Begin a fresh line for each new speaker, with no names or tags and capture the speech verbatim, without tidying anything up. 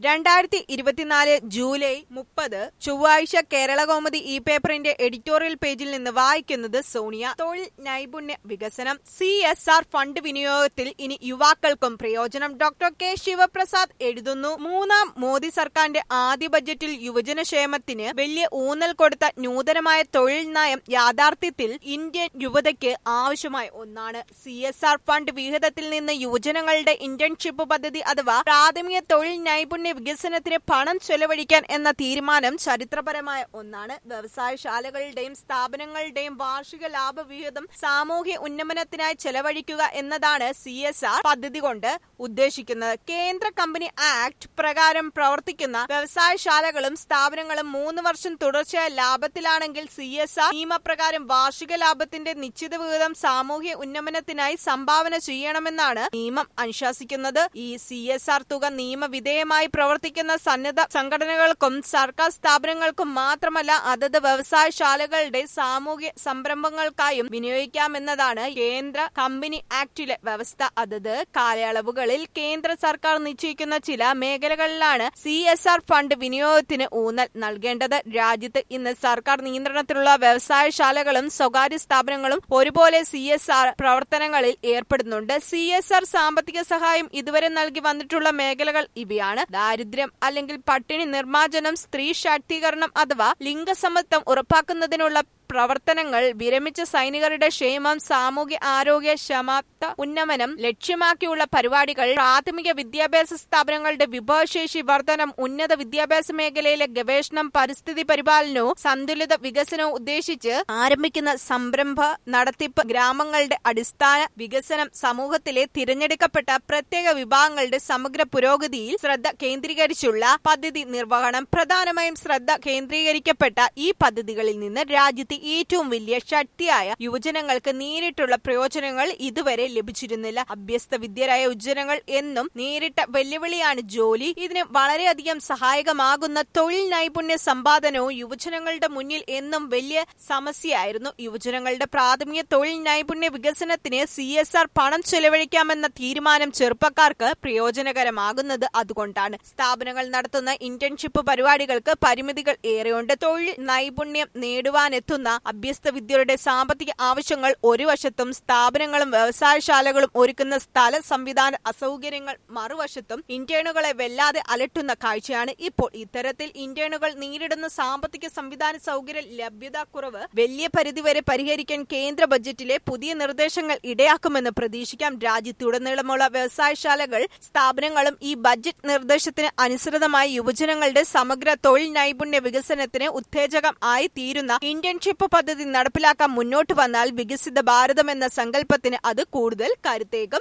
രണ്ടായിരത്തി ഇരുപത്തിനാല് ജൂലൈ മുപ്പത് ചൊവ്വാഴ്ച കേരളകൗമുദി ഈ പേപ്പറിന്റെ എഡിറ്റോറിയൽ പേജിൽ നിന്ന് വായിക്കുന്നത് സോണിയ. തൊഴിൽ നൈപുണ്യ വികസനം സി എസ് ആർ ഫണ്ട് വിനിയോഗത്തിൽ ഇനി യുവാക്കൾക്കും പ്രയോജനം. ഡോക്ടർ കെ ശിവപ്രസാദ് എഴുതുന്നു. മൂന്നാം മോദി സർക്കാരിന്റെ ആദ്യ ബജറ്റിൽ യുവജനക്ഷേമത്തിന് വലിയ ഊന്നൽ കൊടുത്ത നൂതനമായ തൊഴിൽ നയം യാഥാർത്ഥ്യത്തിൽ ഇന്ത്യൻ യുവതയ്ക്ക് ആവശ്യമായ ഒന്നാണ്. സി എസ് ആർ ഫണ്ട് വിഹിതത്തിൽ നിന്ന് യുവജനങ്ങളുടെ ഇന്റേൺഷിപ്പ് പദ്ധതി അഥവാ പ്രാഥമിക തൊഴിൽ നൈപുണ്യ വികസനത്തിന് പണം ചെലവഴിക്കാൻ എന്ന തീരുമാനം ചരിത്രപരമായ ഒന്നാണ്. വ്യവസായശാലകളുടെയും സ്ഥാപനങ്ങളുടെയും വാർഷിക ലാഭവിഹിതം സാമൂഹ്യ ഉന്നമനത്തിനായി ചെലവഴിക്കുക എന്നതാണ് സി എസ് ആർ പദ്ധതി കൊണ്ട് ഉദ്ദേശിക്കുന്നത്. കേന്ദ്ര കമ്പനി ആക്ട് പ്രകാരം പ്രവർത്തിക്കുന്ന വ്യവസായശാലകളും സ്ഥാപനങ്ങളും മൂന്ന് വർഷം തുടർച്ചയായ ലാഭത്തിലാണെങ്കിൽ സി എസ് ആർ നിയമപ്രകാരം വാർഷിക ലാഭത്തിന്റെ നിശ്ചിത വിഹിതം സാമൂഹ്യ ഉന്നമനത്തിനായി സംഭാവന ചെയ്യണമെന്നാണ് നിയമം അനുശാസിക്കുന്നത്. ഈ സി എസ് ആർ തുക നിയമവിധേയമായി പ്രവർത്തിക്കുന്ന സന്നദ്ധ സംഘടനകൾക്കും സർക്കാർ സ്ഥാപനങ്ങൾക്കും മാത്രമല്ല അതത് വ്യവസായശാലകളുടെ സാമൂഹ്യ സംരംഭങ്ങൾക്കായും വിനിയോഗിക്കാമെന്നതാണ് കേന്ദ്ര കമ്പനി ആക്ടിലെ വ്യവസ്ഥ. അതത് കാലയളവുകളിൽ കേന്ദ്ര സർക്കാർ നിശ്ചയിക്കുന്ന ചില മേഖലകളിലാണ് സി എസ് ആർ ഫണ്ട് വിനിയോഗത്തിന് ഊന്നൽ നൽകേണ്ടത്. രാജ്യത്ത് ഇന്ന് സർക്കാർ നിയന്ത്രണത്തിലുള്ള വ്യവസായശാലകളും സ്വകാര്യ സ്ഥാപനങ്ങളും ഒരുപോലെ സി എസ് ആർ പ്രവർത്തനങ്ങളിൽ ഏർപ്പെടുന്നുണ്ട്. സി എസ് ആർ സാമ്പത്തിക സഹായം ഇതുവരെ നൽകി വന്നിട്ടുള്ള മേഖലകൾ ഇവയാണ്: ദാരിദ്ര്യം അല്ലെങ്കിൽ പട്ടിണി നിർമ്മാർജ്ജനം, സ്ത്രീ ശാക്തീകരണം അഥവാ ലിംഗസമത്വം ഉറപ്പാക്കുന്നതിനുള്ള പ്രവർത്തനങ്ങൾ, വിരമിച്ച സൈനികരുടെ ക്ഷേമം, സാമൂഹ്യ ആരോഗ്യ ക്ഷമത ഉന്നമനം ലക്ഷ്യമാക്കിയുള്ള പരിപാടികൾ, പ്രാഥമിക വിദ്യാഭ്യാസ സ്ഥാപനങ്ങളുടെ വിഭവശേഷി വർധനം, ഉന്നത വിദ്യാഭ്യാസ മേഖലയിലെ ഗവേഷണം, പരിസ്ഥിതി പരിപാലനവും സന്തുലിത വികസനവും ഉദ്ദേശിച്ച് ആരംഭിക്കുന്ന സംരംഭ നടത്തിപ്പ്, ഗ്രാമങ്ങളുടെ അടിസ്ഥാന വികസനം, സമൂഹത്തിലെ തിരഞ്ഞെടുക്കപ്പെട്ട പ്രത്യേക വിഭാഗങ്ങളുടെ സമഗ്ര പുരോഗതിയിൽ ശ്രദ്ധ കേന്ദ്രീകരിച്ചുള്ള പദ്ധതി നിർവഹണം. പ്രധാനമായും ശ്രദ്ധ കേന്ദ്രീകരിക്കപ്പെട്ട ഈ പദ്ധതികളിൽ നിന്ന് രാജ്യത്തെ ഏറ്റവും വലിയ ശക്തിയായ യുവജനങ്ങൾക്ക് നേരിട്ടുള്ള പ്രയോജനങ്ങൾ ഇതുവരെ ലഭിച്ചിരുന്നില്ല. അഭ്യസ്ത വിദ്യരായ യുവജനങ്ങൾ എന്നും നേരിട്ട വെല്ലുവിളിയാണ് ജോലി. ഇതിന് വളരെയധികം സഹായകമാകുന്ന തൊഴിൽ നൈപുണ്യ സമ്പാദനവും യുവജനങ്ങളുടെ മുന്നിൽ എന്നും വലിയ സമസ്യയായിരുന്നു. യുവജനങ്ങളുടെ പ്രാഥമിക തൊഴിൽ നൈപുണ്യ വികസനത്തിന് സി എസ് ആർ പണം ചെലവഴിക്കാമെന്ന തീരുമാനം ചെറുപ്പക്കാർക്ക് പ്രയോജനകരമാകുന്നത് അതുകൊണ്ടാണ്. സ്ഥാപനങ്ങൾ നടത്തുന്ന ഇന്റേൺഷിപ്പ് പരിപാടികൾക്ക് പരിമിതികൾ ഏറെയുണ്ട്. തൊഴിൽ നൈപുണ്യം നേടുവാനെത്തുന്ന അഭ്യസ്ത വിദ്യരുടെ സാമ്പത്തിക ആവശ്യങ്ങൾ ഒരു വശത്തും സ്ഥാപനങ്ങളും വ്യവസായശാലകളും ഒരുക്കുന്ന സ്ഥല സംവിധാന അസൗകര്യങ്ങൾ മറുവശത്തും ഇന്റേണുകളെ വല്ലാതെ അലട്ടുന്ന കാഴ്ചയാണ് ഇപ്പോൾ. ഇത്തരത്തിൽ ഇന്റേണുകൾ നേരിടുന്ന സാമ്പത്തിക സംവിധാന സൗകര്യ ലഭ്യതക്കുറവ് വലിയ പരിധിവരെ പരിഹരിക്കാൻ കേന്ദ്ര ബജറ്റിലെ പുതിയ നിർദ്ദേശങ്ങൾ ഇടയാക്കുമെന്ന് പ്രതീക്ഷിക്കാം. രാജ്യത്തുടനീളമുള്ള വ്യവസായശാലകൾ സ്ഥാപനങ്ങളും ഈ ബജറ്റ് നിർദ്ദേശത്തിന് അനുസൃതമായി യുവജനങ്ങളുടെ സമഗ്ര തൊഴിൽ നൈപുണ്യ വികസനത്തിന് ഉത്തേജകം ആയി തീരുന്ന ഇന്റേൺഷിപ്പ് പദ്ധതി നടപ്പിലാക്കാൻ മുന്നോട്ട് വന്നാൽ വികസിത ഭാരതം എന്ന സങ്കല്പത്തിന് അത് കൂടുതൽ കരുത്തേകും.